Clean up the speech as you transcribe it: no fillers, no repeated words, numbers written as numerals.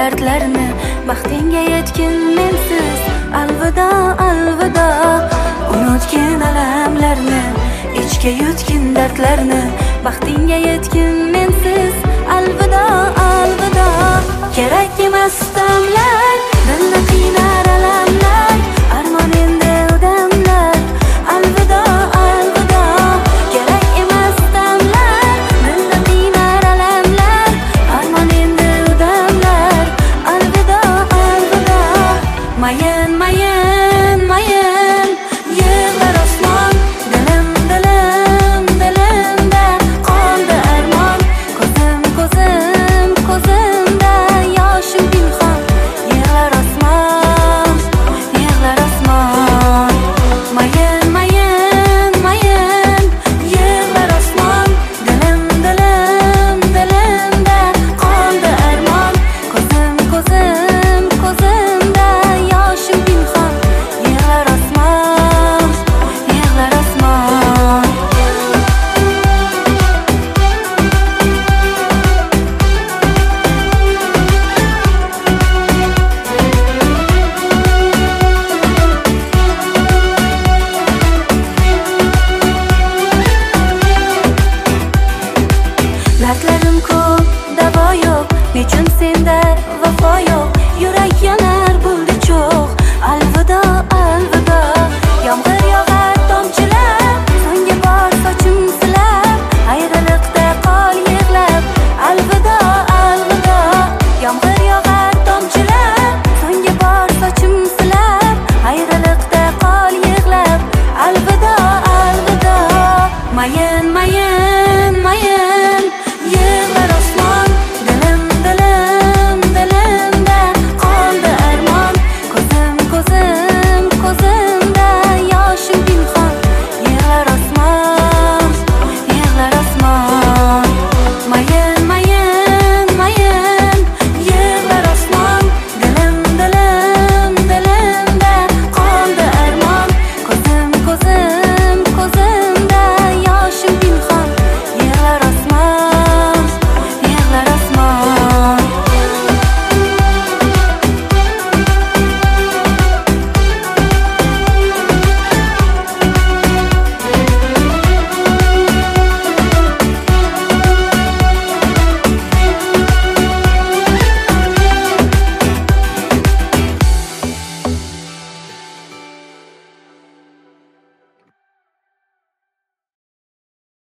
dardlarni, baxtingga yetgin mensiz. Alvido, alvido, unutgin alamlarni, ichga yutgin dardlarni, baxtingga yetgin mensiz. Alvido, alvido, kerak emas damlar, dilni qiynar alamlar, armon endi odamlar. Alvido, alvido, kerak emas damlar, dilni qiynar alamlar, armon endi odamlar. Alvido, alvido, mayin mayin